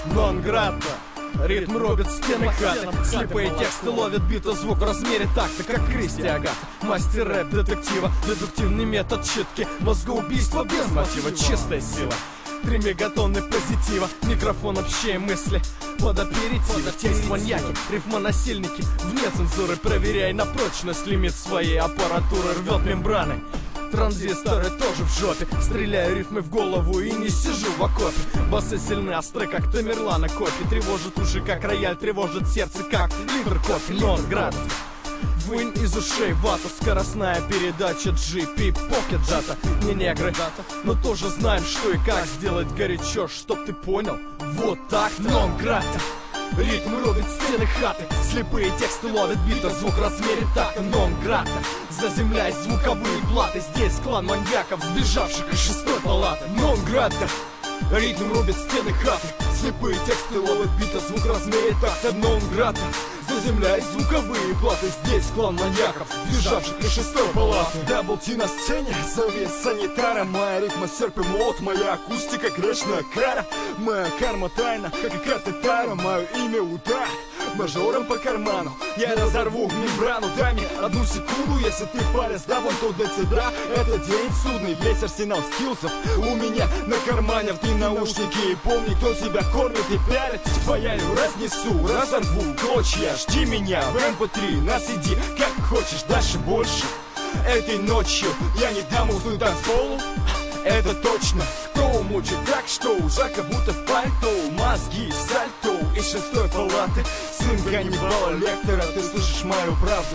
Нонграта. Ритм рубит стены хаты, слепые тексты ловят биты, звук в размере такта, как Кристи Агат. Мастер рэп детектива, дедуктивный метод читки, мозгоубийство без мотива, чистая сила. 3 мегатонны позитива, микрофон общие мысли под аперитив. Текст маньяки, рифмонасильники, вне цензуры проверяй на прочность. Лимит своей аппаратуры рвет мембраны. Транзисторы тоже в жопе. Стреляю рифмы в голову и не сижу в окопе. Басы сильны, остры, как Тамерлана копи. Тревожит уши, как рояль, тревожит сердце, как литр кофе. Нонград. Вынь из ушей вату, скоростная передача GP Pocket Jata. Не негры, но тоже знаем, что и как сделать горячо, чтоб ты понял. Вот так, Нонграта. Ритм рубит стены хаты, слепые тексты ловят бита, звук в размере такта. Нонграта. Заземляй звуковые платы, здесь клан маньяков, сбежавших из 6-й палаты. Нонграта. Ритм рубит стены хаты, слепые тексты ловят бита, звук в размере такта. Нонграта. Заземляй звуковые платы, здесь клан маньяков, сбежавших из 6-й палаты. Дабл Ти на сцене, зови санитара. Моя ритма серп и молот, моя акустика грешная кара. Моя карма тайна, как и карта Тара. Мое имя удар, мажором по карману. Я разорву мембрану, дай мне одну секунду. Если ты в паре с дабом, то для тебя это день судный. Весь арсенал скиллсов у меня на кармане. Вдень наушники и помни, кто тебя кормит и пялит. Твоя разнесу, разорву клочья. Жди меня в MP3 на CD, как хочешь, дальше больше. Этой ночью я не дам уснуть танцполу, это точно. Кто мучит так, что уже как будто в пальто. Мозги сальто из 6-й палаты. Сын Ганнибала Лектора, ты слышишь мою правду.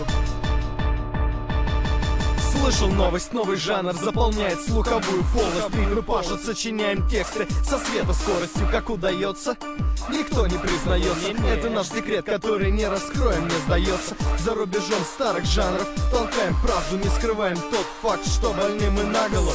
Слышал новость, новый жанр заполняет слуховую полость. Ритмы пашут, сочиняем тексты со светоскоростью, как удается. Никто не признается, это наш секрет, который не раскроем, мне сдается. За рубежом старых жанров толкаем правду, не скрываем тот факт, что больны мы наголо.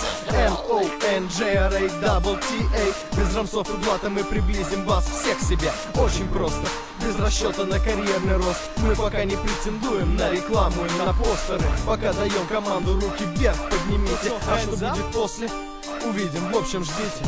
N-O-N-G-R-A-T-T-A. Без рамсов и блата мы приблизим вас всех к себе. Очень просто, без расчета на карьерный рост. Мы пока не претендуем на рекламу и на постеры. Пока даем команду, руки вверх поднимите. А что будет после, увидим, в общем ждите.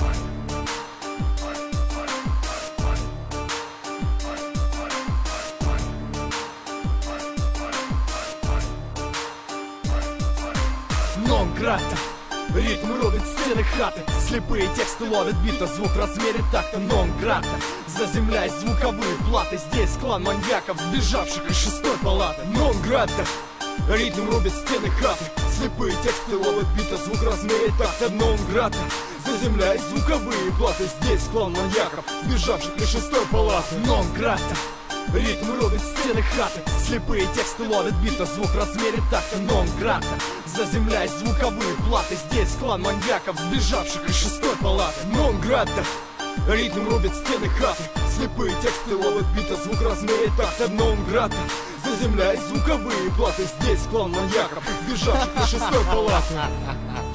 Нонграта. Ритм рубит стены хаты, слепые тексты ловят бита, звук в размере такта. Нонграта. Заземляй звуковые платы, здесь клан маньяков, сбежавших из 6-й палаты. Нонграта. Ритм рубит стены хаты, слепые тексты ловят бита, звук в размере такта. Нонграта. Заземляй звуковые платы, здесь клан маньяков, сбежавших из 6-й палаты. Нонграта. Ритм рубит стены хаты, слепые тексты ловят бита, звук в размере такта. Нонграта. Заземляй звуковые платы, здесь клан маньяков, сбежавших из 6-й палаты. Нонграта. Ритм рубит стены хаты, слепые тексты ловят бита, звук в размере такта. Нонграта. Заземляй звуковые платы, здесь клан маньяков, сбежавших из 6-й палаты.